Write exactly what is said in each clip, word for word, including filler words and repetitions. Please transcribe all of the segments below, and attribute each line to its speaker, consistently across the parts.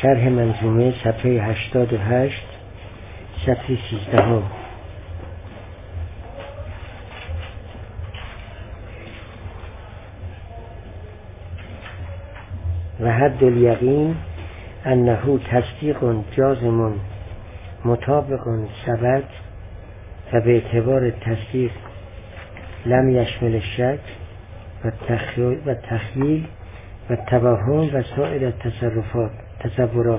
Speaker 1: شرح منظومه صفحه هشتاد و هشت صفحه سیزده ها. و حد الیقین انه تصدیق جازم مطابق ثبت و به اعتبار تصدیق لم یشمل الشک و تخیل و توهم و سایر تصرفات تصورات.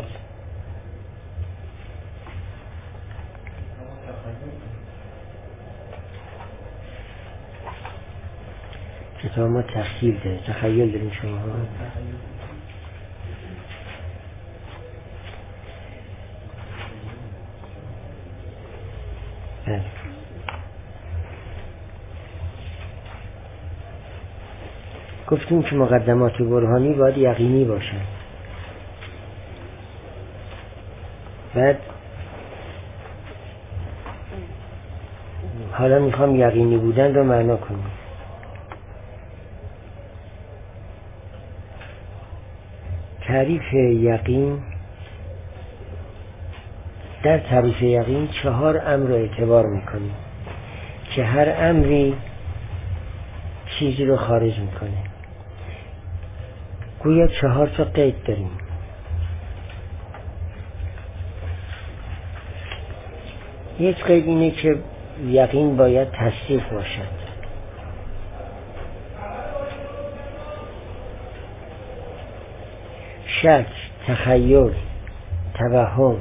Speaker 1: کتاب ما تخیل داره، تخیل داریم شما ها. بله. گفتیم که مقدمات برهانی باید یقینی باشن. بعد حالا میخوام یقینی بودن رو معنا کنیم. تعریف یقین، در تعریف یقین چهار امر رو اعتبار میکنیم که هر امری چیزی رو خارج میکنه. گویا چهار تا قید داریم. یک قید اینه که یقین باید تصدیق باشد. شک، تخیل، توهم،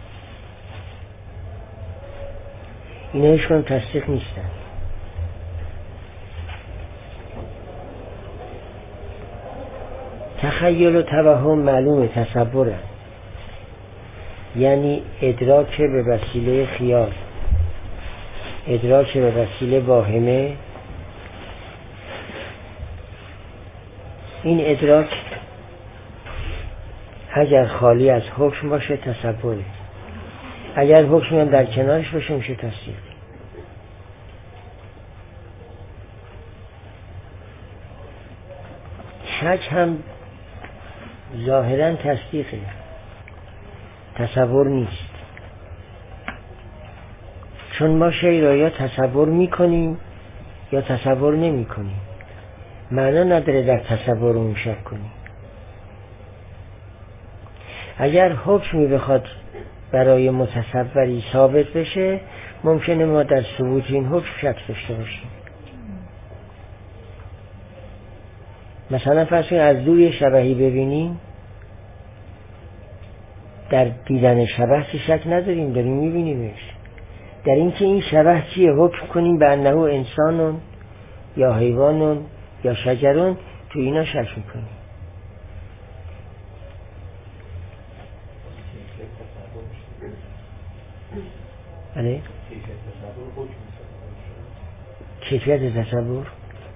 Speaker 1: اینا هیچکدوم تصدیق نیستن. تخیل و توهم معلومه، تصوره، یعنی ادراک به وسیله خیال، ادراک به وسیله واهمه. این ادراک اگر خالی از حکم باشه تصوره، اگر حکم هم در کنارش باشه میشه تصدیق. شک هم ظاهرا تصدیقه، تصور نیست، چون ما شی را یا تصور میکنیم یا تصور نمی کنیم. معنا نداره در تصور اون شک کنیم. اگر حکمی بخواد برای متصوری ثابت بشه ممکنه ما در ثبوت این حکم شک داشته باشیم. مثلا فرض کنید از دور یه شبحی ببینیم، در دیدن شبح که شک نداریم، داریم میبینیمش. در اینکه این شبح چیه حکم کنیم به انه انسانون یا حیوانون یا شجرون، تو اینا شک میکنیم. بله؟ کیفیت تصور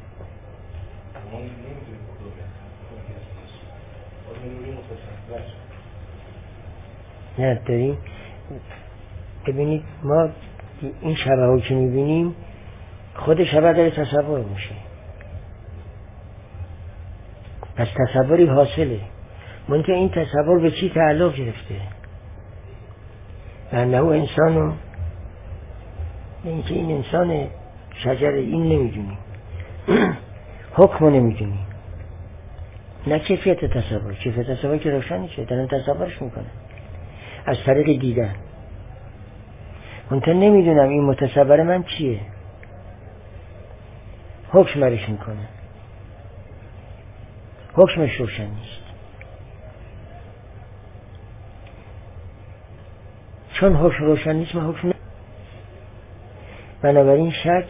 Speaker 1: نه داریم. ببینید ما این شبه ها که میبینیم خود شبه داره تصور میشه، پس تصوری حاصله. منتها این تصور به چی تعلق گرفته؟ انه انسانو، اینکه این انسان شجر، این نمیدونیم. حکمو نمیدونیم، نه کیفیت تصور. کیفیت تصور که روشن میشه، دارن تصورش میکنه از طریق دیدن. منتها نمیدونم این متصور من چیه، حکم برش میکنه، حکمش روشن نیست. چون حکم روشن نیست من حکم. بنابراین شک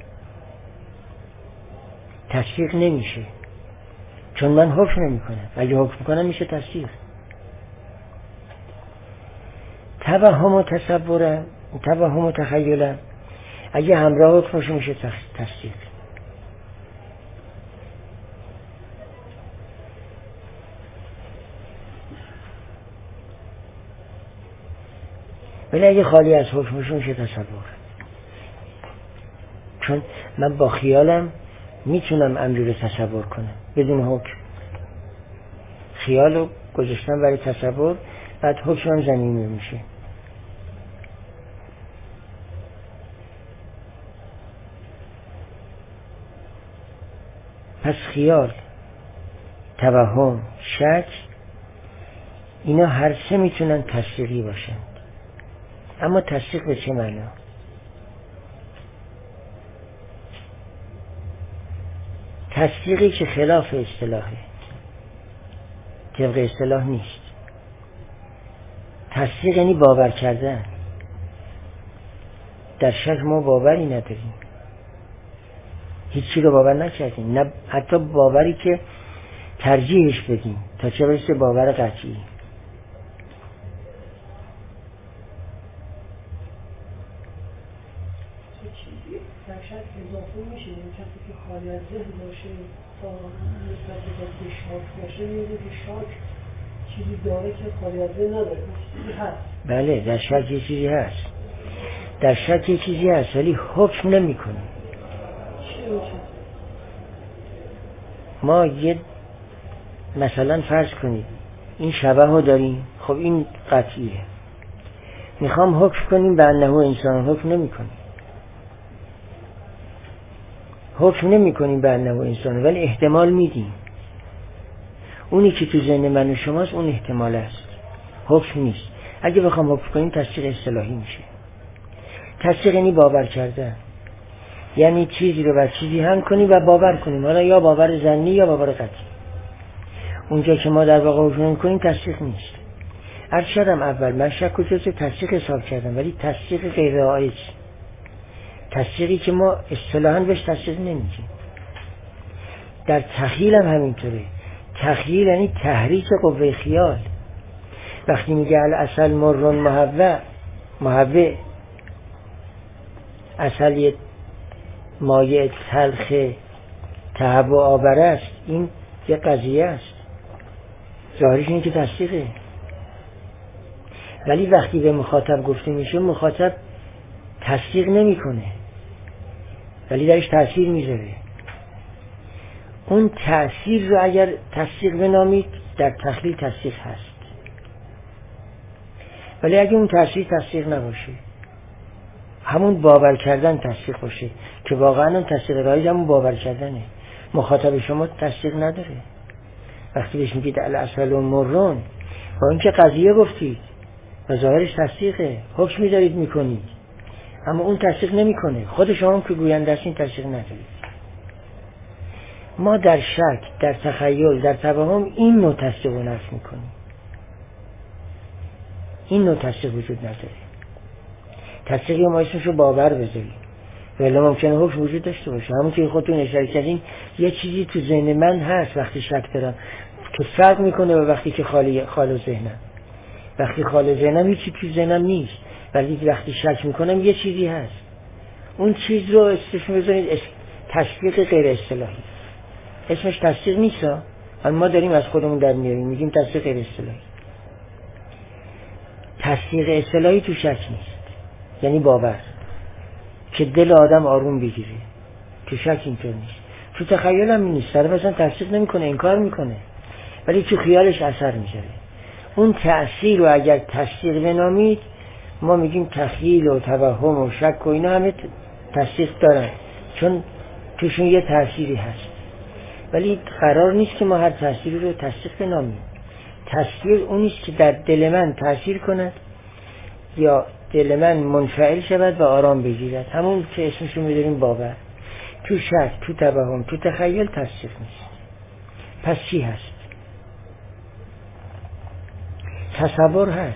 Speaker 1: تصدیق نمیشه، چون من حکم نمی کنم. اگه حکم کنم میشه تصدیق. توهم و تصوره، توهم و تخیله، اگه همراه حکم باشه میشه تصدیق. ولی اگه خالی از حکم باشه میشه تصور. چون من با خیالم میتونم امری رو تصور کنم بدون حکم. خیال رو گذاشتم برای تصور، بعد حکم زمینی میشه. پس خیال، توهم، شک، اینا هر سه میتونن تصدیقی باشند. اما تصدیق به چه معنا؟ تصدیقی که خلاف اصطلاحه، طبق اصطلاح نیست. تصدیق یعنی باور کردن. در شک ما باوری نداریم، هیچی رو باور نکردیم، نه حتی باوری که ترجیحش بدیم تا چه برسه باور قطعی.
Speaker 2: در شک اضافه میشه، این کسی که خالی از ذهن باشه تا نسبت به شاک باشه میده که شاک چیزی داره که خالی از ذهن نداره، چیزی هست.
Speaker 1: بله، در شک یه چیزی هست، در شک یه چیزی هست ولی حکم نمی کنه. ما یه مثلا فرض کنید این شبه ها داریم، خب این قطعیه، میخوام حکم کنیم به انه انسان، حکم نمی کنیم، حکم نمی کنیم به انه انسان، ولی احتمال میدیم. اونی که تو ذهن من و شماست اون احتمال است، حکم نیست. اگه بخوام حکم کنیم تصدیق اصطلاحی میشه. تصدیق یعنی باور کردن، یعنی چیزی رو بر چیزی هم کنیم و باور کنیم، حالا یا باور ظنی یا باور قطعی. اونجا که ما در واقع حکم کنیم تصدیق نیست. هر شدم اول من شک و جزء تصدیق حساب کردم، ولی تصدیق غیر رایج، تصدیقی که ما اصطلاحاً بهش تصدیق نمیگیم. در تخیل هم همینطوره. تخیل یعنی تحریک قوه خیال. وقتی میگه العسل مرون محوه، محوه عسل یه مایع تلخ تهوع آور است، این یه قضیه است، ظاهرش اینه که تصدیقه. ولی وقتی به مخاطب گفته میشه مخاطب تصدیق نمیکنه ولی درش تأثیر میذاره. اون تأثیر رو اگر تصدیق بنامید در تخلیل تصدیق هست، ولی اگه اون تأثیر تصدیق نباشه، همون باور کردن تصدیق باشه که واقعا اون تصدیق رایج همون باور کردنه، مخاطب شما تصدیق نداره. وقتی بهش میگید العسل و مرون، با اینکه قضیه گفتید و ظاهرش تصدیقه، حکم می‌دارید میکنید، اما اون تصدیق نمیکنه. خود شما هم که گوینده هستین تصدیق ندارید. ما در شک، در تخیل، در توهم این نوع تصدیق رو نفی میکنیم. این نوع تصدیق وجود نداره. تصدیقی ما اسمشو باور بذاریم، ولی ممکنه حکم وجود داشته باشه. همون که خودتون اشاره کردین یه چیزی تو ذهن من هست وقتی شک دارم که فرق میکنه با وقتی که خالی خالی ذهنم. وقتی خالی ذهنم هیچی تو ذهنم نیست، ولی وقتی شک میکنم یه چیزی هست. اون چیز رو اسمش بذارید تصدیق غیر اصطلاحی. اسمش تصدیق نیست، اما ما داریم از خودمون در میاریم میگیم تصدیق غیر اصطلاحی. تصدیق اصطلاحی تو شک نیست، یعنی باور که دل آدم آروم بگیره. تو شک اینطور نیست، تو تخیل هم نیست. طرف اصلا تصدیق نمیکنه، انکار میکنه، ولی تو خیالش اثر میذاره. اون تأثیر رو اگر تصدیق بنامید، ما میگیم تخیل و توهم و شک و اینا همه تصدیق دارن، چون توشون یه تأثیری هست. ولی قرار نیست که ما هر تأثیری رو تصدیق بنامیم. تصدیق اونیست که در دل من تأثیر کند یا دل من منفعل شود و آرام بگیرد، همون که اسمشو می‌ذاریم باور. تو شک، تو توهم، تو تخیل تصدیق نیست. پس چی هست؟ تصور هست.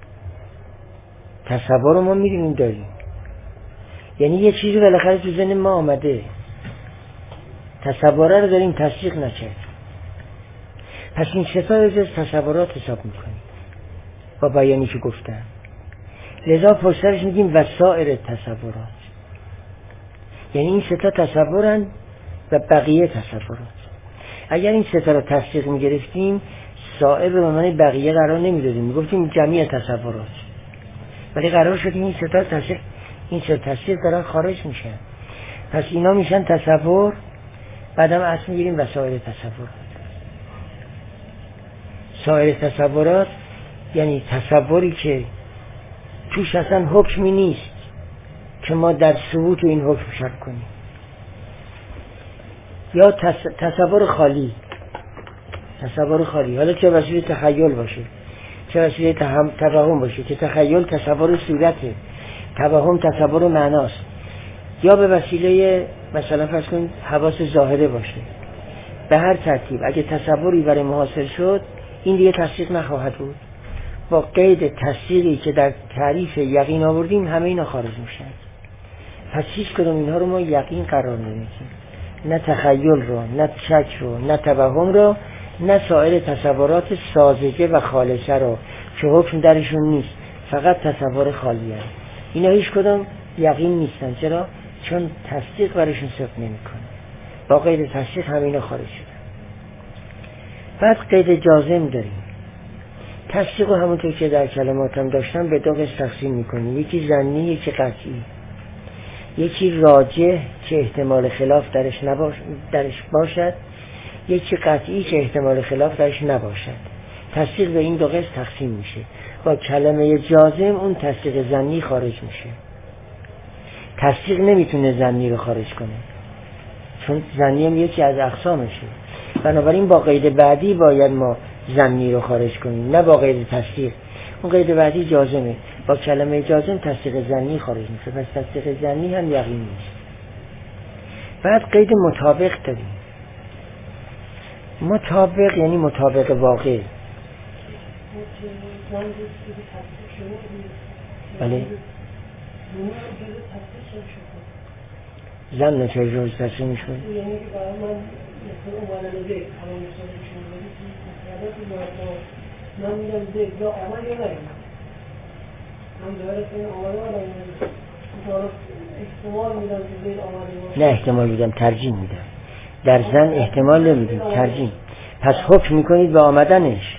Speaker 1: تصور رو ما می‌دونیم داریم، یعنی یه چیزی بالاخره تو ذهن ما آمده، تصوره رو داریم تصدیق نکرد. پس این سه تا از تصورات حساب میکنیم با بیانی که گفتم. لذا پشترش میگیم وسائر تصورات، یعنی این سه تا تصورن و بقیه تصورات. اگر این سه تا رو تصدیق میگرفتیم سائر رو به معنی بقیه قرار نمیدادیم، میگفتیم جمعی تصورات، ولی قرار شد این سه تا تصدیق این سه تصدیق دارن خارج میشن. پس اینا میشن تصور، بعدم اسم میگیریم وسائر تصورات. سایر تصورات یعنی تصوری که توش اصلا حکمی نیست که ما در ثبوت این حکم شک کنیم، یا تصور خالی، تصور خالی، حالا چه وسیله تخیل باشه، چه وسیله توهم باشه، که تخیل تصور صورته، توهم تصور معناست، یا به وسیله مثلا فرض کنید حواس ظاهره باشه. به هر ترتیب اگه تصوری برای ما حاصل شد، این دیگه تصدیق نخواهد بود. با قید تصدیقی که در تعریف یقین آوردیم همه اینا خارج میشن. پس هیچ کدوم اینها رو ما یقین قرار نمیدیم، نه تخیل رو، نه شک رو، نه توهم رو، نه سایر تصورات ساذجه و خالصه رو که حکم درشون نیست، فقط تصور خالی هست. اینا هیچ کدوم یقین نیستن. چرا؟ چون تصدیق برشون صدق نمیکنه. با قید تصدیق همه اینا خارج شده. بعد قید جازم داریم. تصدیق رو همونطور که در کلماتم داشتم به دو قسم تقسیم میکنیم، یکی ظنی، یکی قطعی. یکی راجح که احتمال خلاف درش نباش درش باشد، یکی قطعی که احتمال خلاف درش نباشد. تصدیق به این دو قسم تقسیم میشه. با کلمه جازم اون تصدیق ظنی خارج میشه. تصدیق نمیتونه ظنی رو خارج کنه، چون ظنی هم یکی از اقسامشه. بنابراین با قید بعدی باید ما ظنی رو خارج کنیم، نه با قید تصدیق. اون قید بعدی جازمه. با کلمه جازم تصدیق ظنی خارج میشه، پس تصدیق ظنی هم یقین نیست. بعد قید مطابق داریم. مطابق یعنی مطابق واقع. بله. زن چه جوز تصدیق میشه؟ یعنی که برای من مثل اومدن زید همون مثالشون بدید من میگم زید یا آمد یا نگیم من دارد این آمده و نگیم احتمال میدم که زید آمده. نه احتمال میدم، ترجیح میدم. در زن احتمال نمیدیم، ترجیح. پس حکم میکنید به آمدنش،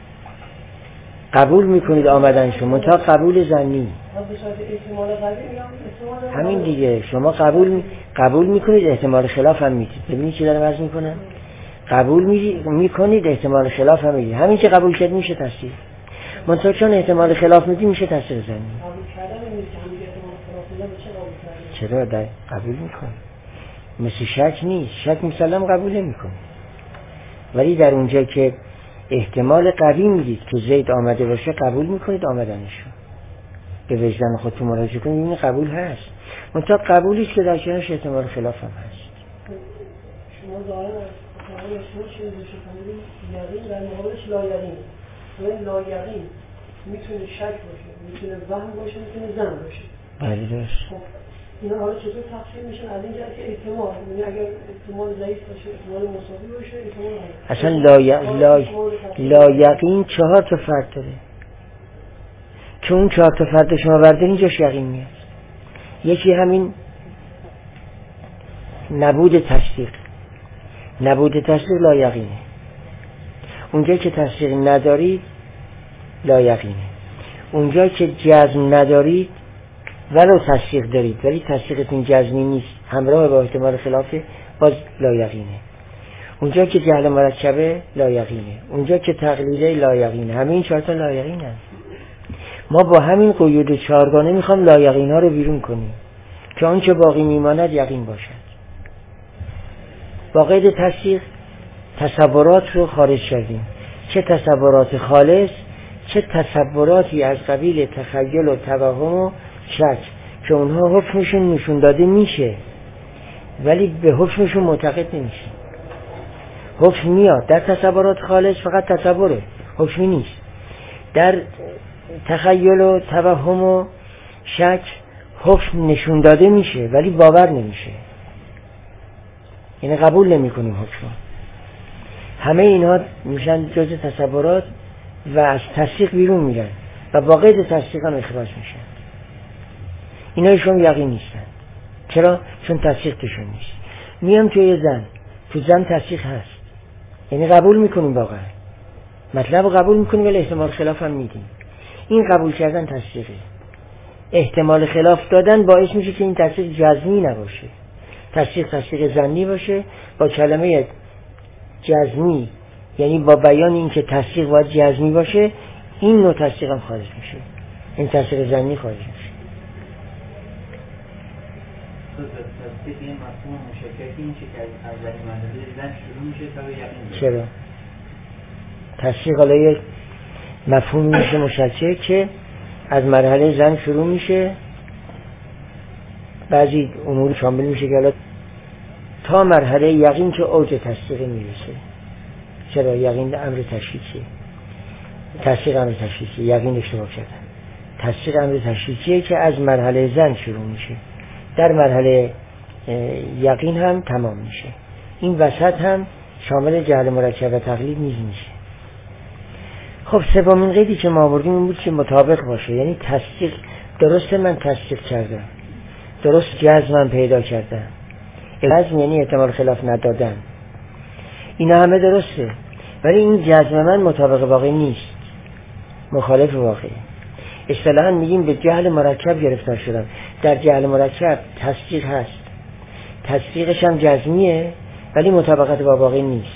Speaker 1: قبول میکنید آمدنشو، منتها قبول زنی. همین دیگه، شما قبول قبول میکنید، احتمال خلاف هم میدید. ببینید چی دارم عرض میکنم. قبول میکنید، احتمال خلاف هم میدید. همین که قبول کرد میشه تصدیق. منتها چون احتمال خلاف میدید میشه تصدیق زنی. چرا؟ در قبول میکنید. مثل شک نیست. شک مسلم قبول نمیکنید، ولی در اونجا که احتمال قوی میدید که زید آمده باشه قبول میکنید آمدنشو. به وجدان خودتون مراجعه کنید، این قبول هست. منتها قبولیش که در کنارش احتمال خلاف هم هست.
Speaker 2: شما دارن از شما چیزی بشه کنید یقین در مقابلش لا یقین. این لا یقین میتونه شک باشه، میتونه وهم باشه، میتونه ظن باشه.
Speaker 1: بله درست.
Speaker 2: اینا حالا چطور تقسیم میشن؟ از این جهت که احتمال، یعنی اگر احتمال ضعیف باشه، احتمال مساوی باشه، احتمال
Speaker 1: اصلا لا ی... لا لا یقین چهار تا فرد داره. که اون چهار تا فرد شما برده اینجاش یقین میاد. یکی همین نبود تصدیق. نبود تصدیق لا یقینه. اونجا که تصدیق ندارید لا یقینه. اونجا که جزم ندارید ولو تصدیق دارید ولی تصدیقتون جزمی نیست، همراه با احتمال خلافه، باز لا یقینه. اونجا که جهل مرکبه لا یقینه. اونجا که تقلیده لا یقینه. همه این چهار تا لا یقینه. ما با همین قیود چهارگانه میخوام لا یقین ها رو بیرون کنیم که آنچه باقی میماند یقین باشد. با قید تصدیق تصورات رو خارج کردیم، چه تصورات خالص چه تصوراتی از قبیل تخیل و توهم و شک که اونها حکمشون نشون داده میشه ولی به حکمشون معتقد نمیشه. حکم میاد در تصورات خالص، فقط تصوره، حکمی نیست. در تخیل و توهم و شک حکم نشون داده میشه ولی باور نمیشه، یعنی قبول نمی کنیم حکم. همه اینها میشن جز تصورات و از تصدیق بیرون میرن و با قید تصدیق هم اخراج میشن. اینا شما یقین نیستن. چرا؟ چون تصدیق توشون نیست. میام توی زن، تو زن تصدیق هست، یعنی قبول میکنیم، واقعا مطلب قبول میکنیم ولی احتمال خلاف هم میدیم. این قبول کردن تصدیقه. احتمال خلاف دادن باعث میشه که این تصدیق جزمی نباشه، تصدیق تصدیق ظنی باشه. با کلمه جزمی یعنی با بیان این که تصدیق باید جزمی باشه، این نوع تصدیق هم خارج میشه، این تصدیق ظنی خارج میشه.
Speaker 3: تصدیق این مفهوم مشککی این چه که از اولین مرحله زن شروع میشه تا به یقین.
Speaker 1: چرا؟ تصدیق حالا یک مفهوم میشه مشکک که از مرحله زن شروع میشه، بعضی امور شامل میشه که حالا تا مرحله یقین که اوج تصدیق میرسه. چرا؟ یقین امر تشریعیه، تصدیق امر تشریعیه، یقین اشتباه کردن. تصدیق امر تشریعیه که از مرحله زن شروع میشه، در مرحله یقین هم تمام میشه. این وسط هم شامل جهل مرکب و تقلید نیز میشه. خب سومین قیدی که ما آوردیم این بود که مطابق باشه، یعنی تصدیق درسته، من تصدیق کردم، درست جزمم پیدا کردم، جزم یعنی احتمال خلاف ندادن، اینا همه درسته، ولی این جزم من مطابق واقع نیست، مخالف واقع. اصطلاحاً میگیم به جهل مرکب گرفتار شدم. در جهل مرکب تصدیق هست، تصدیقش هم جزمیه ولی مطابقت با واقع نیست،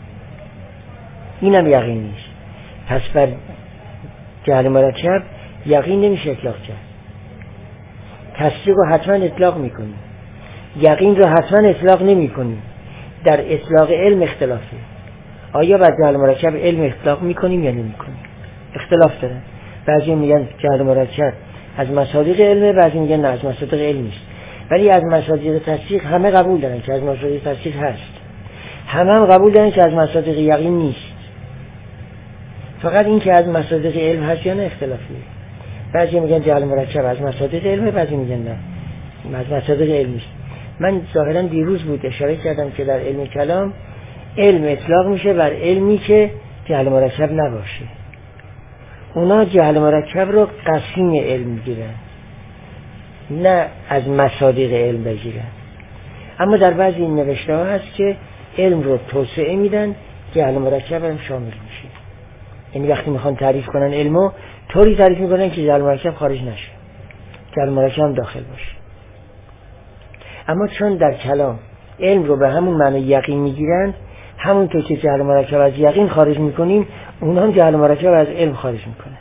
Speaker 1: اینم یقین نیست. پس بر جهل مرکب یقین نمیشه اطلاق کرد. تصدیق رو حتما اطلاق میکنی، یقین رو حتما اطلاق نمی کنی. در اطلاق علم اختلافه، آیا بر جهل مرکب علم اطلاق میکنیم یا نمی کنیم؟ اختلاف داره. بعضی میگن جهل مرکب از مصادیق علمه، بعضی میگن نه از مصادیق علم نیست. ولی از مصادیق تصدیق همه قبول دارن که از مصادیق تصدیق هست، همه هم قبول دارن که از مصادیق یقین نیست. فقط این که از مصادیق علم هست یا نه اختلافیه. بعضی میگن جهل مرکب از مصادیق علمه، بعضی میگن نه از مصادیق علم نیست. من ظاهرا دیروز بود اشاره کردم که در علم کلام علم اطلاق میشه بر علمی که جهل مرکب نباشه. اونا جهل مرکب رو قسیم علم میگیرن، نه از مصادیق علم بگیرن. اما در بعضی این نوشته ها هست که علم رو توسعه میدن، جهل مرکب هم شامل میشه. یعنی وقتی میخوان تعریف کنن علمو طوری تعریف میکنن که جهل مرکب خارج نشه، جهل مرکب هم داخل باشه. اما چون در کلام علم رو به همون معنی یقین میگیرن، همونطور که جهل مرکب از یقین خارج میکنیم، اونها هم جهل مرکب از علم خارج میکنند.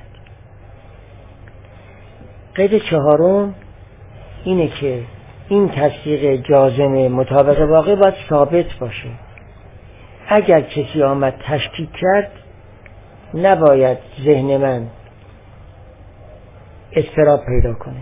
Speaker 1: قید چهارم اینه که این تصدیق جازم مطابق واقع باید ثابت باشه. اگر کسی آمد تشکیک کرد، نباید ذهن من اضطراب پیدا کنه.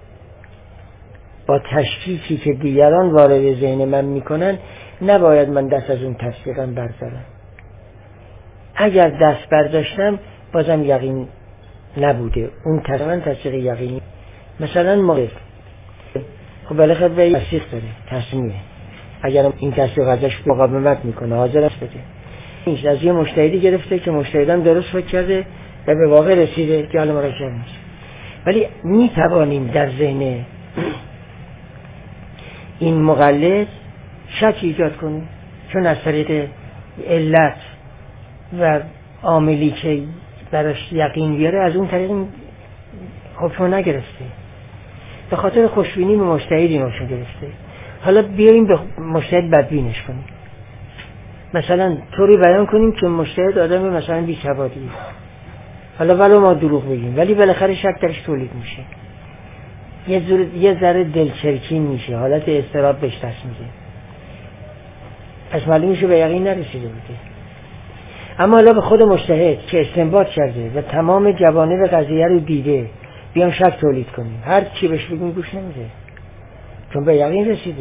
Speaker 1: با تشکیکی که دیگران وارد ذهن من میکنن، نباید من دست از اون تصدیقم بردارم. اگر دست برداشتم بازم یقین نبوده، اون تقریبا تصدیق یقینی. مثلا موقف خب بالاخره به تصدیق داره، تصمیمه، اگر این تصدیق ازش مقاومت میکنه حاضر است بده. این از یه مجتهدی گرفته که مجتهدم درست فکر کرده و به واقع رسیده، جهل مرکب نیست. ولی میتوانیم در ذهن این مقلد شک ایجاد کنیم، چون از طریق علت و عاملی که براش یقین بیاره از اون طریق حکم نگرفته، به خاطر خوشبینی به مجتهدی نوشن گرفته. حالا بیاییم به مجتهد بدبینش کنیم، مثلا طوری بیان کنیم که مجتهد آدم مثلا بی سوادی، حالا ولو ما دروغ بگیم ولی بالاخره شک درش تولید میشه، یه ذره یه ذره دلچرکین میشه، حالت اضطراب بهش دست میده، پس معلوم میشه به یقین نرسیده بوده. اما حالا به خود مجتهد که استنباط کرده و تمام جوانب قضیه رو دیده بیام شک تولید کنیم، هر چی بهش بگیم گوش نمیده، چون به یقین رسیده.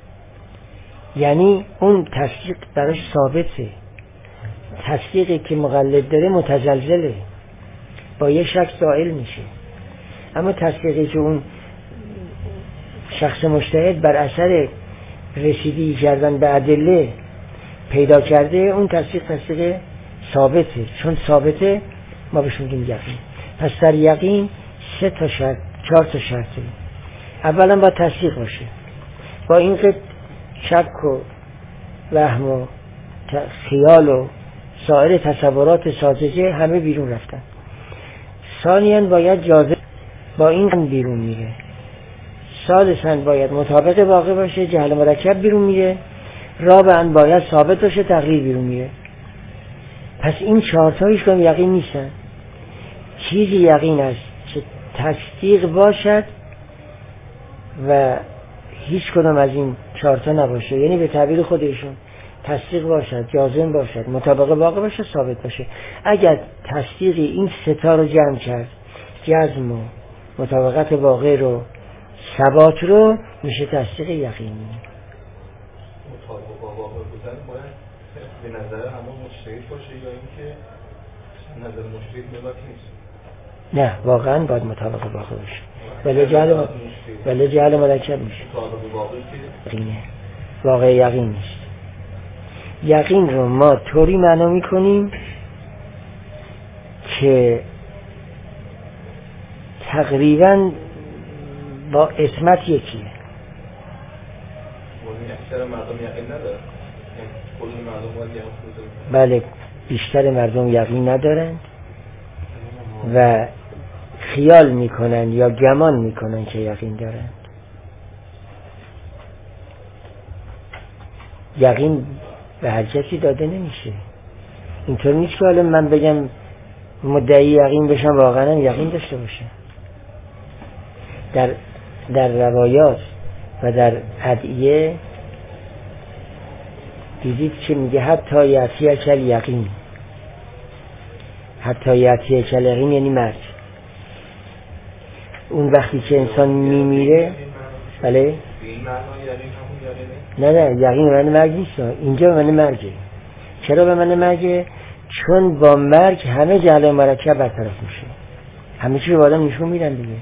Speaker 1: یعنی اون تصدیق براش ثابته. تصدیقی که مقلد داره متزلزله، با یه شک زائل میشه. اما تصدیقی که اون شخص مجتهد بر اثر رسیدگی کردن به ادله پیدا کرده، اون تصدیق تصدیق ثابته. چون ثابته ما بهش میگیم یقین. پس در یقین سه تا شرط، چهار تا شرطه. اولا با تصدیق باشه، با این که شک و وهم و خیال و سایر تصورات ساذجه همه بیرون رفتن. ثانیاً باید جازم، با این بیرون میره. ثالثاً باید مطابق واقع باشه، جهل مرکب بیرون میره. رابعاً باید ثابت باشه، تقلید بیرون میره. پس این چهار تایش هم یقین نیستن. چیزی یقین است که تصدیق باشد و هیچ کدام از این چهارتا نباشه، یعنی به تعبیر خودشون تصدیق باشد، جازم باشد، مطابق واقع باشه، ثابت باشه. اگر تصدیق این ستا رو جمع کرد، جزم و مطابقت واقع رو، ثبات رو، میشه تصدیق یقینی.
Speaker 4: مطابق با واقع بودن باید به نظر همون مجتهد باشه یا اینکه نظر مجتهد ملاک نیست؟
Speaker 1: نه، واقعا باید مطابق واقع باشه. ولی جهل ولی جهل مرکب میشه.
Speaker 4: مطابق واقعی که
Speaker 1: یقینه. واقع یقین نیست. یقین رو ما طوری معنا میکنیم که تقریبا با اسمت یکیه.
Speaker 4: اکثر مردم یقین ندارن. کل مردم باید یقین دارن.
Speaker 1: بله، بیشتر مردم یقین ندارن و خیال میکنن یا گمان میکنن که یقین دارن. یقین به هر کسی داده نمیشه. اینطور نیست که حالا من بگم مدعی یقین بشم واقعا هم یقین داشته باشم. در در روایات و در ادعیه دیدید که میگه حتی یأتی کل یقین، حتی یأتی کل یقین یعنی مرگ. اون وقتی که انسان میمیره، بله؟
Speaker 4: به این معنی یقین همون یقینه؟
Speaker 1: نه نه، یقین به من مرگ نیست، اینجا به من مرگه. چرا به من مرگه؟ چون با مرگ همه جهل مرکب برطرف میشه، همه چی رو با آدم نشون میدن دیگه.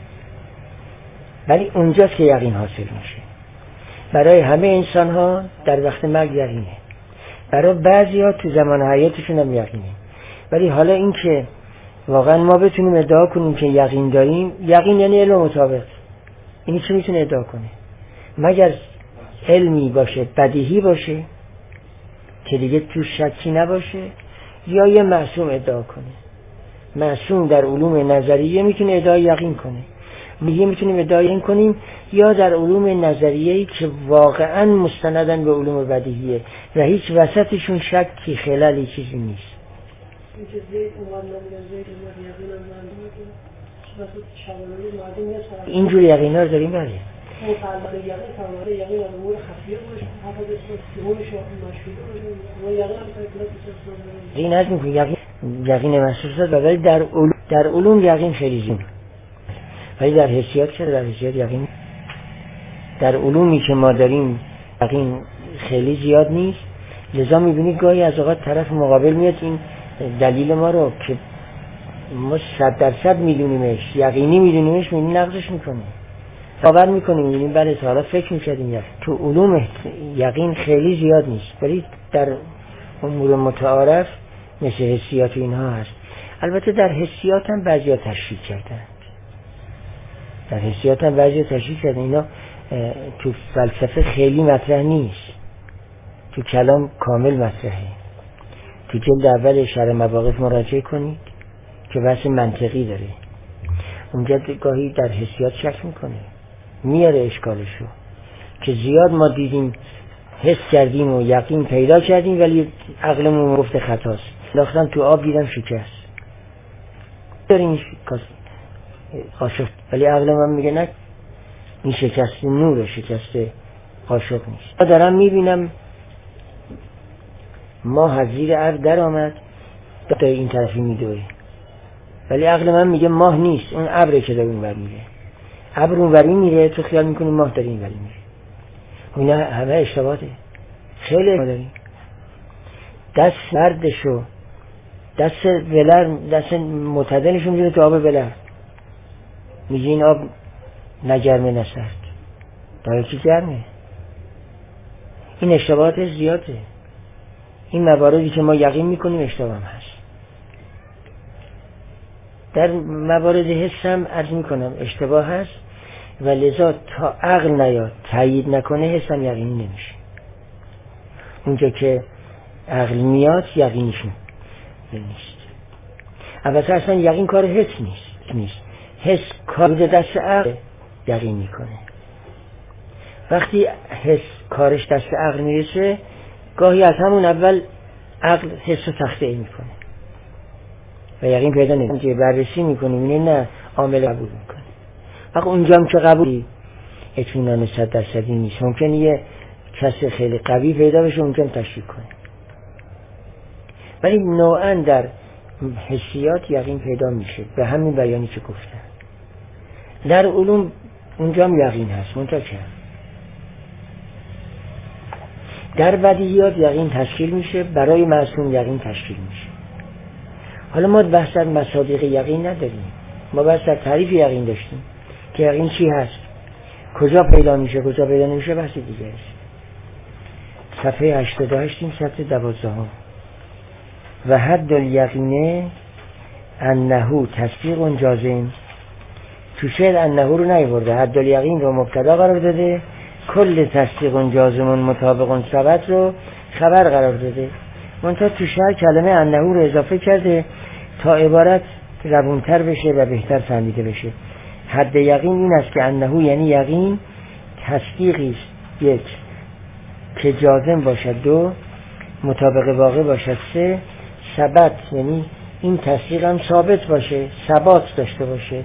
Speaker 1: ولی اونجاست که یقین حاصل میشه. برای همه انسان ها در وقت مرگ یقینه، برای بعضی ها تو زمان حیاتشون هم یقینه. ولی حالا این که واقعا ما بتونیم ادعا کنیم که یقین داریم، یقین یعنی علم مطابق. این چی میتونه ادعا کنه؟ مگر علمی باشه، بدیهی باشه که دیگه تو شکی نباشه، یا یه معصوم ادعا کنه. معصوم در علوم نظریه میتونه ادعای یقین کنه، میگه میتونیم ادعای این کنیم، یا در علوم نظریه‌ای که واقعا مستندن به علوم بدیهیه و هیچ وسطشون شکی خلالی چیزی نیست.
Speaker 2: این که زید اومد نمیدن زید اومد یقین هم معلومه که وسط شبانه معلوم نیست.
Speaker 1: اینجور یقین ها رو داریم. بله
Speaker 2: متعلق یقین فرمانده یقین از امور خفیه باشه، حتی دستمون مشهوده باشه، و یقین هم تکلیف است.
Speaker 1: این از میکنه یقین یقین محسوسات، ولی در علوم در علوم یقین خیلی زیاد، ولی در حسیات چرا؟ در حسیات یقین در علومی که ما داریم یقین خیلی زیاد نیست. لذا میبینید گاهی از اوقات طرف مقابل میاد این دلیل ما رو که ما صد درصد میدونیمش، یقینی میدونیمش، میبینی نقضش میکنه، باور میکنیم، میبینیم بله تا حالا فکر میکردیم یقین. تو علوم یقین خیلی زیاد نیست، ولی در امور متعارف مثل حسیات اینها هست. البته در حسیات هم بعضیا تشریح کردن، در حسیات هم بعضیا تشریح کردن. اینا تو فلسفه خیلی مطرح نیست، تو کلام کامل مطرحه. تو جلد اول شرح مواقف مراجعه کنید که بحث منطقی داره. اونجا گاهی در حسیات شک میکنه، میاره اشکالشو که زیاد ما دیدیم حس کردیم و یقین پیدا کردیم ولی عقلمون گفته خطاست. لاختم تو آب دیدم شکست داریم قاشق، ولی عقل من میگه نه، این شکست نور، شکست قاشق نیست. دارم میبینم ماه از زیر ابر در آمد تا این طرفی میدوه، ولی عقل من میگه ماه نیست، اون ابره که داره اونور میره. ابر اونوری میره، تو خیال میکنی ماه داره اینوری میره. اینا همه اشتباهه. خیلی ما داریم دست مردشو، دست ولر، دست معتدلشو میگه تو آب ولر، میگه این آب نه گرمه نه سرد، داره چی گرمه. این اشتباهات زیاده. این مواردی که ما یقین میکنیم اشتباه هم هست. در موارد حس هم عرض میکنم اشتباه هست و لذا تا عقل نیاد تایید نکنه حس هم یقینی نمیشه. اونجا که عقل میاد یقینیش نیست. البته اصلا یقین کار حس نیست نیست حس کار دست عقل یقین میکنه. وقتی حس کارش دست عقل میرسه گاهی از همون اول عقل حس رو تخطئه میکنه. و یقین پیدا نمیشه که بررسی میکنیم اینه نه عامل قبول میکنه. وقت اونجا هم که قبولی اطمینان صد درصدی نیست. ممکنه یه کسی خیلی قوی پیدا بشه اونجا هم تشریح کنه، ولی نوعا در حسیات یقین پیدا میشه به همین بیانی که گفتم. در علوم اونجا هم یقین هست، منتها چه در بدیهیات یقین تشکیل میشه، برای معصوم یقین تشکیل میشه. حالا ما بحث در مصادیق یقین نداریم، ما بحث در تعریف یقین داشتیم که یقین چی هست، کجا پیدا میشه کجا پیدا نمیشه، بحث دیگه است. صفحه هشتاد و هشت این صفحه دوازده ها. و حد الیقینه انهو تصدیق جازم. تو شعر انهو رو نیورده، حد الیقین رو مبتدا قرار داده، کل تصدیق جازم مطابق ثبت رو خبر قرار داده. منتها تو شعر کلمه انهو رو اضافه کرده تا عبارت روونتر بشه و بهتر فهمیده بشه. حد یقین این است که انهو یعنی یقین تصدیقی است، یک که جازم باشد، دو مطابق واقع باشد، سه ثبت یعنی این تصدیق هم ثابت باشه، ثبات داشته باشه،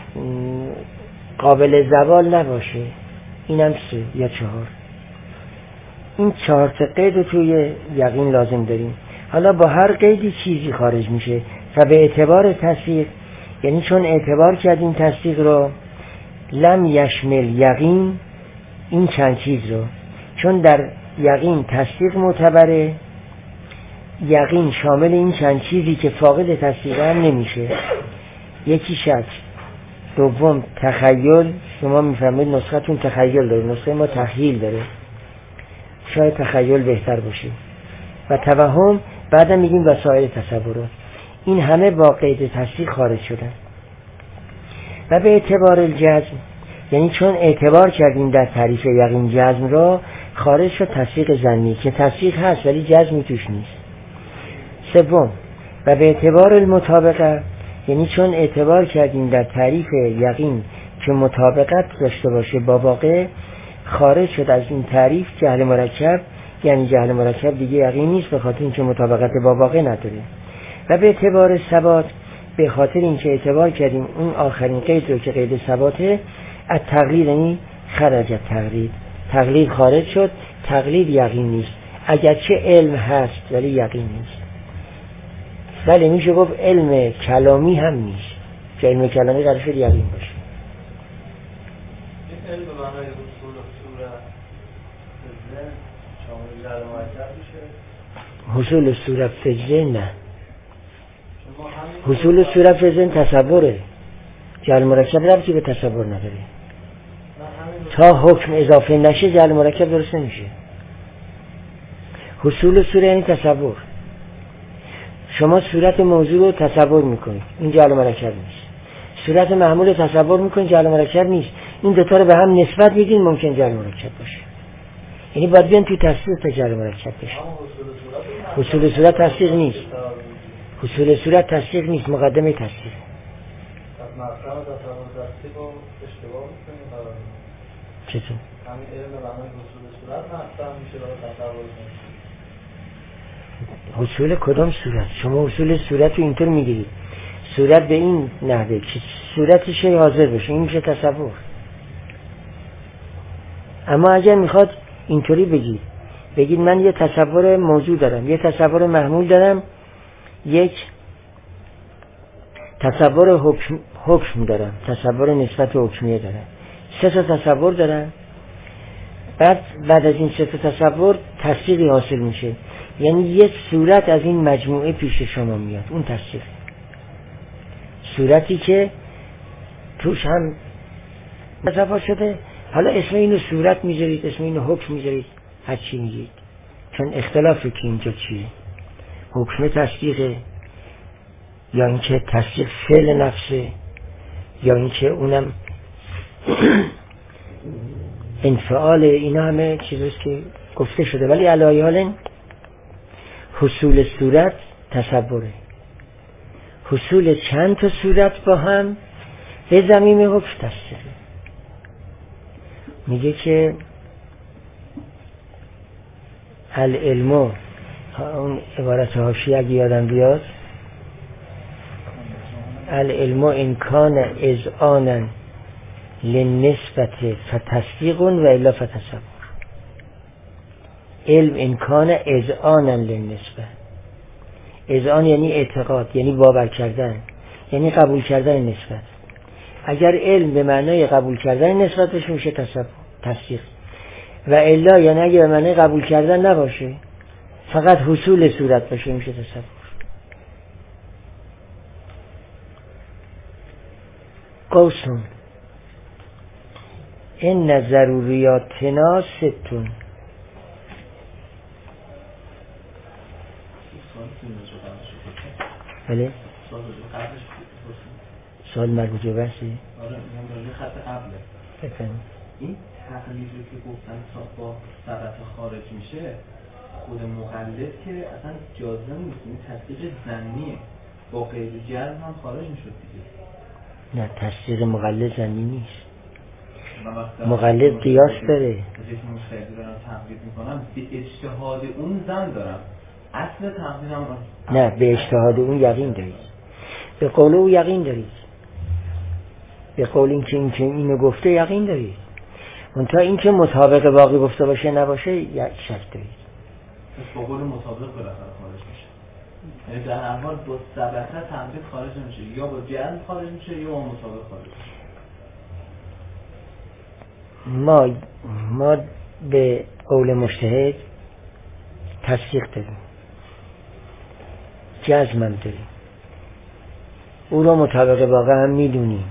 Speaker 1: قابل زوال نباشه. اینم سه یا چهار. این چهار تا قید رو توی یقین لازم داریم. حالا با هر قیدی چیزی خارج میشه و به اعتبار تصدیق، یعنی چون اعتبار کردیم تصدیق رو، لم یشمل یقین این چند چیز رو، چون در یقین تصدیق معتبره، یقین شامل این چند چیزی که فاقد تصدیق هم نمیشه. یکی شک، دوم تخیل، شما میفهمید نسختون تخیل داره، نسخه ما تخیل داره، شاید تخیل بهتر باشه، و توهم، بعدم میگیم وسایل تصورات. این همه با قید تصدیق خارج شدن. و به اعتبار الجزم، یعنی چون اعتبار کردیم در تعریف یقین جزم را، خارج شد تصدیق ظنی که تصدیق هست ولی جزمی توش نیست. سوم و به اعتبار المطابقه، یعنی چون اعتبار کردیم در تعریف یقین که مطابقت داشته باشه با واقع، خارج شد از این تعریف جهل مرکب، یعنی جهل مرکب دیگه یقین نیست به خاطر اینکه مطابقت با واقع نداره. و به اعتبار ثبات، به خاطر اینکه اعتبار کردیم اون آخرین قید رو که قید ثباته، از تقلید یعنی خرج از تقلید، تقلید خارج شد، تقلید یقین نیست، اگرچه علم هست ولی یقین نیست. ولی میشه گفت علم کلامی هم نیست که علم کلامی قرار شد یقین باشه.
Speaker 4: این علم به معنای اصول و صورت فجره شامل جهل مرکب میشه؟
Speaker 1: حصول صورت فجره نه، حصول صورت فجره تصوره، جهل مرکب ربطی به تصور نداره. تا حکم اضافه نشه جهل مرکب درست نمیشه. حصول صورت یعنی تصور، شما صورت موضوع رو تصور میکنید، این جهل مرکب نیست. صورت محمول رو تصور میکنید، جهل مرکب نیست. این دوتا رو به هم نسبت میدین، ممکن جهل مرکب باشه. یعنی باید بیان تو تصدیق تا جهل مرکب بشه. حصول صورت تصدیق نیست، حصول صورت تصدیق نیست، مقدمه تصدیق.
Speaker 4: از مفهوم تصور تصدیق رو اشتباه میکنیم قرار میکنیم.
Speaker 1: چطور؟
Speaker 4: همین علم معنای حصول صورت مفهوم میشه برای تصور کنیم.
Speaker 1: حصول کدام صورت؟ شما حصول صورت رو اینطور میگیرید، صورت به این نحوه که صورت شی حاضر بشه، این میشه تصور. اما اگر میخواد اینطوری بگید، بگید من یه تصور موضوع دارم، یه تصور محمول دارم، یک تصور حکم, حکم دارم، تصور نسبت حکمیه دارم، سه تا تصور دارم، بعد بعد از این سه تا تصور تصدیقی حاصل میشه، یعنی یک صورت از این مجموعه پیش شما میاد، اون تصدیق، صورتی که توش هم تصور شده. حالا اسم اینو صورت میذارید، اسم اینو حکم میذارید، هر چی میگید، چون اختلافی که اینجا چیه، حکم تصدیقه یا اینکه تصدیق فعل نفسه یا اینکه اونم انفعال، اینا همه چیزاست که گفته شده. ولی علی حال حصول صورت تصوره، حصول چند تا صورت با هم به ضمیم حکم تصدیقه. میگه که العلم، اون عبارت حاشیه اگه یادم بیاد، العلم انکان اذعانا للنسبت فتصدیق و الا فتصور. علم امکان اذعانا للنسبه. اذعان یعنی اعتقاد، یعنی باور کردن، یعنی قبول کردن نسبت. اگر علم به معنای قبول کردن نسبت بشه میشه تصدیق، و الا یعنی اگر به معنای قبول کردن نباشه فقط حصول صورت باشه میشه تصور. قوسون این ضروریاتنا ستون. بله سوال مربوط به بحثی؟
Speaker 3: آره میگم خط قبله.
Speaker 1: بفرمایید.
Speaker 3: این تقلیدی که گفتن تا با ثبت خارج میشه، خود مقلد که اصلا جازم نیست، این تصدیق ضمنیه، با قید جزم هم خارج میشد دیگه.
Speaker 1: نه تصدیق مقلد ضمنی نیست. مقلد قیاس داره.
Speaker 3: یک مشتهدی رو تقلید میکنم به اجتهاد اون زن دارم، اصل تقلیدم
Speaker 1: نه به اجتهاد اون یقین دارید، به قول او یقین دارید، به قول این که این که اینو گفته یقین دارید. اون تا این که مطابق باقی گفته باشه نباشه یک شک دارید.
Speaker 3: با قول مطابق بالاخره خارج میشه، یعنی در هر حال با ثبته تقلید خارج نمیشه، یا با جزم خارج میشه یا با مطابق خارج میشه.
Speaker 1: ما ما به قول مجتهد تصدیق داریم، جزم هم داریم، او رو مطابق واقع هم میدونیم.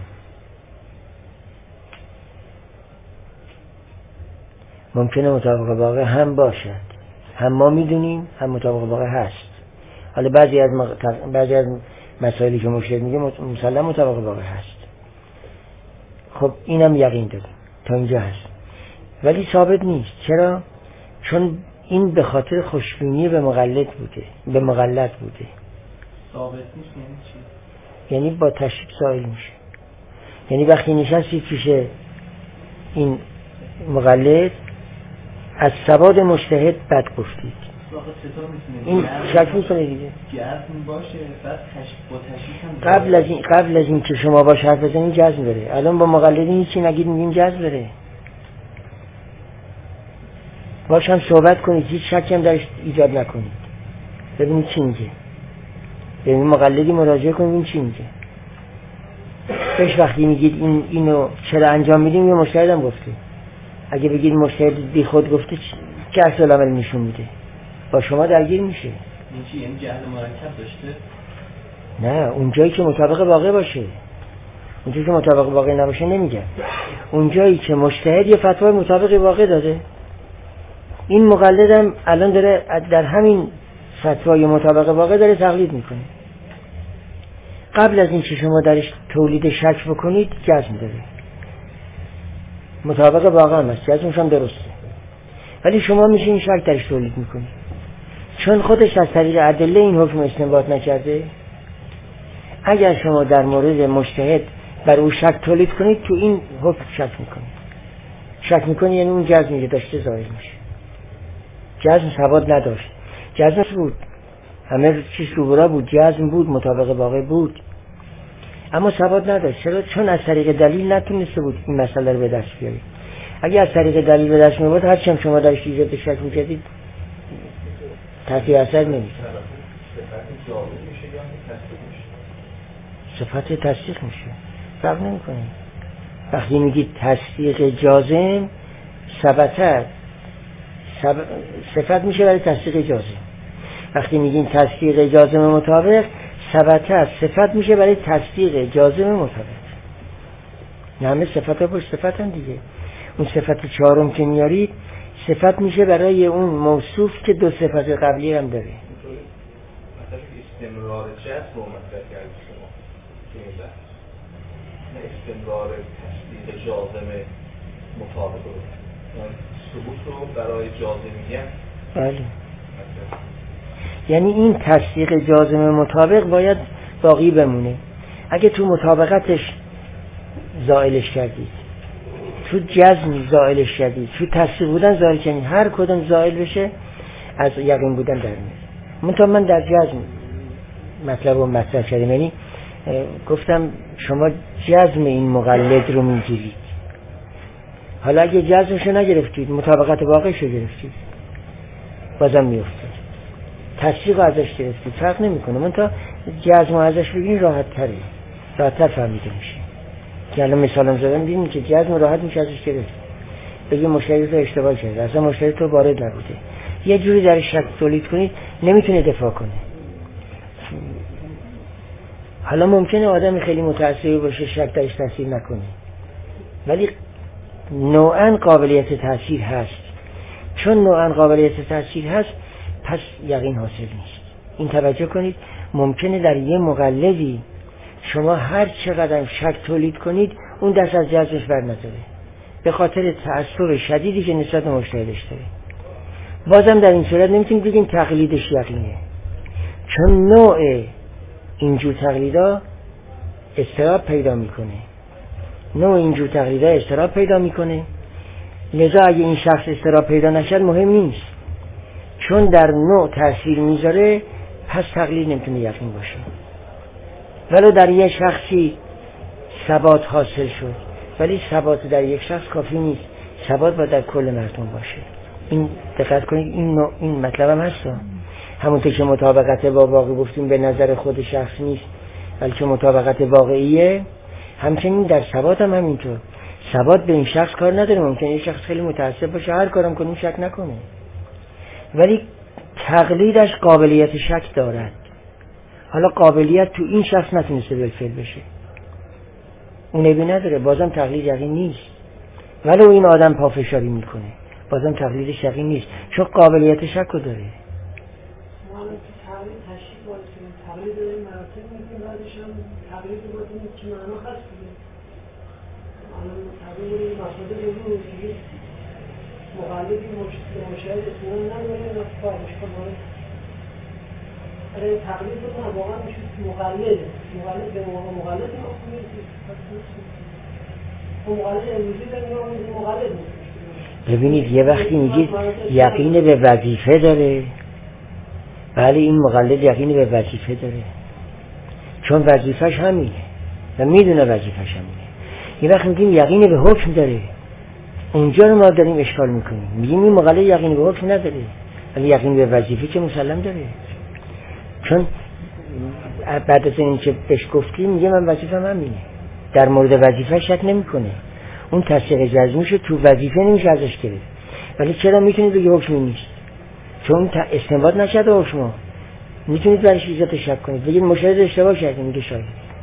Speaker 1: ممکنه مطابق واقع هم باشد، هم ما میدونیم هم مطابق واقع هست. حالا بعضی از مق... بعضی از مسائلی که مجتهد میگه مسلم مطابق واقع هست. خب اینم یقین داریم تا اینجا هست، ولی ثابت نیست. چرا؟ چون این به خاطر خوشبینی به مقلد بوده، به مقلد بوده.
Speaker 3: ثابت نیست یعنی چی؟
Speaker 1: یعنی با تشریف زائل میشه. یعنی وقتی نشستید پیش این مقلد از سواد مجتهد بد گفتید، این شک میکنه دیگه.
Speaker 3: جزم باشه بعد با تشریف
Speaker 1: قبل از این قبل از این که شما باش حرف بزنید جزم بره. الان با مقلدی هیچی نگید میگیم جزم بره. باشم صحبت کنید، هیچ شکی هم درش ایجاد نکنید، ببینید چی میگه. ببینید مقلدی مراجعه کنید ببینید چی میگه. بهش وقتی میگید این اینو چرا انجام میدیم، یه مجتهد هم گفته. اگه بگید مجتهد بی خود گفته چه عکس العمل نشون میده، با شما درگیر میشه.
Speaker 3: این چی؟ یعنی جهل مرکب داشته؟
Speaker 1: نه، اونجایی که مطابق واقع باشه. اونجایی که مطابق واقع نباشه نمیگه. اونجایی که مجتهد یه فتوای مطابق واقع داده، این مقلدم الان داره در همین فتوای مطابق واقع داره تقلید میکنه. قبل از این که شما درش تولید شک بکنید جزم داره، مطابق واقع هم هست، جزمش هم درسته، ولی شما میشین شک درش تولید میکنید. چون خودش از طریق ادله این حکم استنباط نکرده. اگر شما در مورد مجتهد بر او شک تولید کنید تو این حکم شک میکنید. شک میکنید یعنی اون جزمی که داشته ظاهر میشه. جزم ثبات نداشت، جزم بود، همه چیز صورا بود، جزم بود، مطابق واقع بود، اما ثبات نداشت. چرا؟ چون از طریق دلیل نتونسته بود این مسئله رو به دست بیارید. اگه از طریق دلیل به دست می‌آورد هرچی هم شما درش ایجاد شک می‌کردید تأثیر اثر نمی‌کرد. صفت تصدیق میشه، فرق نمی‌کنه. وقتی میگید تصدیق جازم ثبت سب... صفت میشه برای تصدیق جازم. وقتی میگین تصدیق جازم مطابق، ثبت صفت میشه برای تصدیق جازم مطابق. نه همه صفت ها باش صفت هم دیگه. اون صفت چهارم که میارید صفت میشه برای اون موصوف که دو صفت قبلی هم داره.
Speaker 4: مثلا استمرار جزم رو مطرح کردید شما که این بحث، نه استمرار تصدیق جازم مطابق رو، ثبوت رو برای جازمیت.
Speaker 1: بله. یعنی این تصدیق جازم مطابق باید باقی بمونه. اگه تو مطابقتش زائلش کردید، تو جزم زائلش کردید، تو تصدیق بودن زائل کردید، هر کدوم زائل بشه از یقین بودن در میاد. منتها من در جزم مطلب رو مطرح کردم، یعنی گفتم شما جزم این مقلد رو میگیرید، حالا اگه جزمشو نگرفتید مطابقت واقعشو گرفتید بازم میافتید، تصدیق ازش گرفتید فرق نمیکنه، من تا جزم ازش بگیرید راحت تره، راحت تر فهمیده میشه. که الان مثالم زدم دیدیم که جزم راحت میشه ازش گرفت، بگی مشتری تو اشتباه کرده، اصلا مشتری تو وارد نبوده، یه جوری در شک تولید کنید نمیتونه دفاع کنه. حالا ممکنه آدم خیلی متعصبی باشه شک درش تاثیر نکنه، ولی نوعاً قابلیت تاثیر هست. چون نوعاً قابلیت تاثیر هست پس یقین حاصل نیست. این توجه کنید، ممکنه در یه مقلدی شما هر چقدر شک تولید کنید اون دست از جزمش بر نداره، به خاطر تعصب شدیدی که نسبت به مشتریش داره. بازم در این صورت نمیتونیم بگیم تقلیدش یقینه، چون نوع اینجور تقلیدا اضطراب پیدا میکنه، نوع اینجور تقلیدا اضطراب پیدا میکنه. لذا اگه این شخص اضطراب پیدا نشد مهم نیست، چون در نوع تاثیر میذاره پس تقلید نمیتونه یقین باشه. ولو در یک شخصی ثبات حاصل شد، ولی ثبات در یک شخص کافی نیست، ثبات باید در کل مردم باشه. این دقت کنید، این نوع این مطلب هم هست. همونطور که مطابقت با واقع گفتیم به نظر خود شخص نیست بلکه مطابقت واقعیه، همچنین در ثبات هم همینطور. ثبات به این شخص کار نداره، ممکنه این شخص خیلی متعصب باشه هر کارم کنیم شک نکنه، ولی تقلیدش قابلیت شک دارد. حالا قابلیت تو این شخص نتونسته بالفعل بشه، اون عیبی نداره، بازم تقلید یقین نیست. ولو این آدم پافشاری میکنه بازم تقلیدش یقین نیست، چون قابلیت شک رو داره.
Speaker 2: تقلید این مراتب میگیم، بعدش هم تقلید رو باید این که معنا هست دیگه. الان تقلید این مسئله رو دیگه مقلدی مشاهد اطمینان نداره نفرش کنه. برای تقلید رو کنه واقعا میشه مقلد مقلد به موقع مقلد ما کنید مقلد امروزی به مقلد میشه.
Speaker 1: ببینید یه وقتی میگید یقین به وظیفه داره، بله این مقلد یقینی به وظیفه داره، چون وظیفش همینه و میدونه وظیفش همینه. یه وقت میگیم یقینی به حکم داره، اونجا رو ما داریم اشکال میکنیم، میگیم این مقلد یقینی به حکم نداره ولی یقین به وظیفه که مسلم داره. چون بعد از این که بهش گفتیم میگه من وظیفم همینه، در مورد وظیفه شک نمیکنه، اون تصدیق جزمیشو تو وظیفه نمیشه ازش گرفت. ولی چرا میتونید بگی حکمی نیست؟ چون استنباط نشده حکما، میتونید برش ایجاد شک کنید، بگید مشاهده اشتباه کرده، میگه شاید،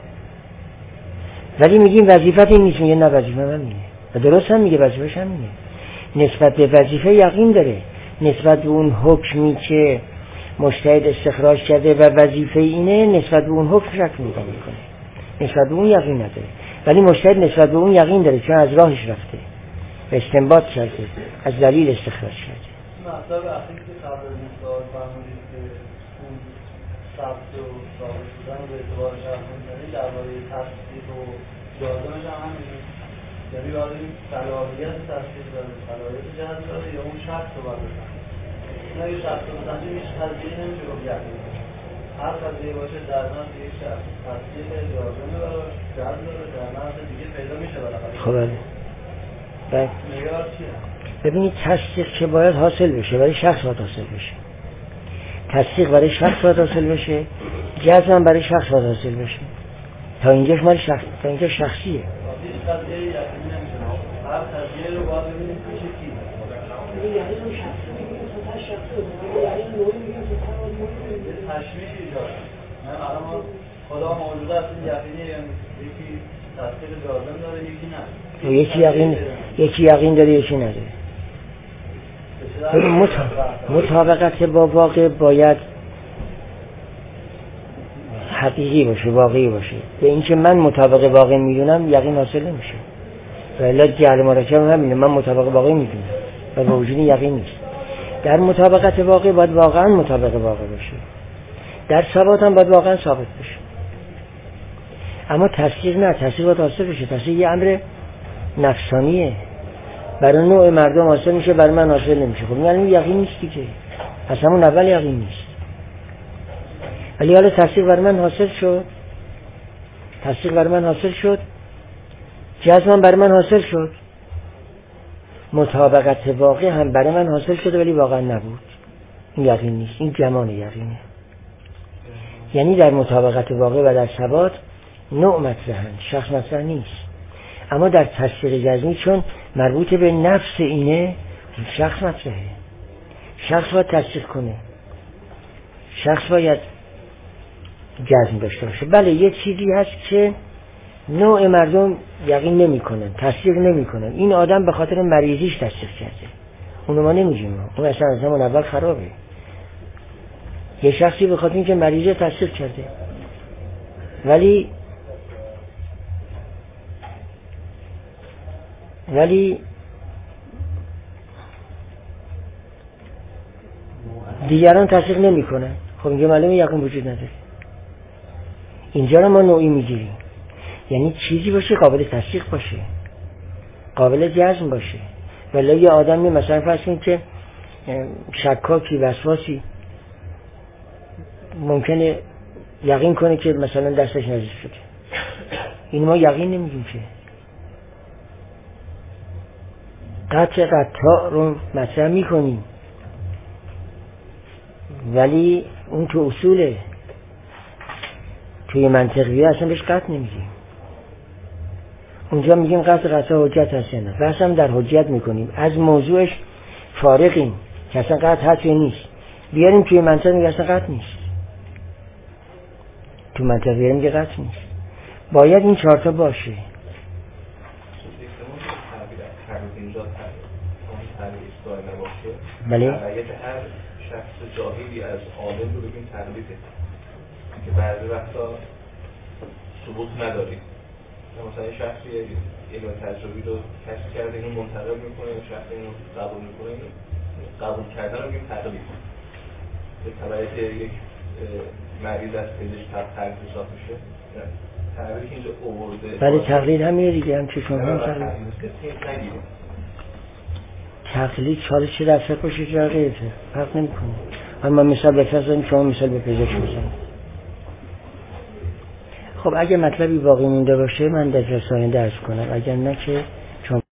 Speaker 1: ولی میگیم وظیفت این نیست، میگه نه وظیفه من اینه و درست هم میگه وظیفش همینه. نسبت به وظیفه یقین داره، نسبت به اون حکمی که مجتهد استخراج کرده و وظیفه اینه نسبت به اون حکم شک میکنه، نسبت به اون یقین نداره. ولی مجتهد نسبت به اون یقین داره چون از راهش رفته و استنباط کرده، از دلیل استخراج کرده.
Speaker 5: مطلب اخیر که قبل از این سوال فرمودید که اون ثبت و ثابت بودن به اعتبار شخص می‌کنید درباره تصدیق و جازمش هم همینه، یعنی باید این صلاحیت تصدیق داره، صلاحیت جزم داره یا اون شخص رو باید بزنه. این اگه شخص رو بزنه هیچ قضیه نمیشه گفت یقین، هر قضیه باشه در نزد یک شخص تصدیق جازم براش جزم داره، در نزد دیگه پیدا میشه بالاخره.
Speaker 1: خب بله
Speaker 5: معیار چیه؟
Speaker 1: ببینید تصدیق که باید حاصل بشه برای شخص باید حاصل بشه، تصدیق برای شخص باید حاصل بشه، جزم برای شخص باید حاصل بشه. تا اینجاش مال شخص، تا اینجا شخصیه.
Speaker 5: هیچ قضیه یقین نمیشه، هر قضیه رو باید ببینید پیش کی.
Speaker 2: یعنی اون شخصی میگیم تو تا شخصی رو یعنی نوعی میگیم تو تا نوعی
Speaker 5: تشمیش ایجاد. من الان خدا موجود است یقینی، یکی تصدیق جازم داره یکی نه.
Speaker 1: یکی یقین یکی یقین داره یکی نداره. مطابقت با واقع باید حقیقی باشه، واقعی باشه. به اینکه من مطابق واقع میدونم یقین حاصل نمیشه. ولی جهل مرکب همینه، من مطابق واقع میدونم و با وجود یقین نیست. در مطابقت واقع باید واقعا مطابق واقع باشه، در ثبات هم باید واقعا ثابت بشه. اما تصدیق نه، تصدیق باید حاصل بشه. تصدیق یه امر نفسانیه، برای نوع مردم حاصل میشه، برای من حاصل نمیشه. خب یعنی یقین نیست دیگه، از همون اول یقین نیست. ولی حالا تصدیق برای من حاصل شد، تصدیق برای من حاصل شد، جزم برای من حاصل شد، مطابقت واقع هم برای من حاصل شده ولی واقعا نبود. این یقین نیست، این جمان یقینه. یعنی در مطابقت واقع و در ثبات نوع مطرحن، شخص مطرح نیست. اما در تصدیق جزمی چون مربوط به نفس اینه، شخص مطرحه. شخص باید تصدیق کنه، شخص باید جزم داشته باشه. بله یه چیزی هست که نوع مردم یقین نمی کنن، تصدیق نمی کنن. این آدم به خاطر مریضیش تصدیق کرده، اونو ما نمیگیم، اون اصلا از همون اول خرابه. یه شخصی به خاطر اینکه مریضه تصدیق کرده، ولی ولی دیگران تصدیق نمی کنن. خب اینجا معلومه یقین وجود نداره. اینجا رو ما نوعی میگیریم، یعنی چیزی باشه قابل تصدیق باشه، قابل جزم باشه. ولی یه آدمی مثلا فرض کنید که شکاکی وسواسی ممکنه یقین کنه که مثلا دستش نزدیک شده، این ما یقین نمیگیم که. قطع قطع رو مطرح میکنیم ولی اون تو اصوله، توی منطقیه اصلا بهش قطع نمیگیم. اونجا میگیم قطع قطع حجت هست یا نه، بحث هم در حجت میکنیم، از موضوعش فارغیم که اصلا قطع هست یا نیست. بیاریم توی منطق میگه اصلا قطع نیست، تو منطق بیاریم میگه قطع نیست. باید این چهارتا باشه. بله
Speaker 4: هر شخص جاهلی از عالم رو بگیم تقلیده که بعضی وقتا ثبوت نداریم. مثلا شخصی علم تجربی رو کشف کرده، اینو منتقل میکنه، شخص اینو قبول میکنه، اینو قبول کردن رو بگیم تقلید. به تبعیت یک مریض از پزشک تقلید حساب میشه. تقلید که اینجا آورده،
Speaker 1: ولی تقلید همینه دیگه، هم چشم هم تقلید تقلید چالش چه در فقه باشه چه در غیر فقه فرق نمی کنه. اما مثال به فقه زنیم، شما مثال به پزشک بزنیم. خب اگه مطلبی باقی مونده باشه من در جلسه آینده عرض کنم، اگر نه که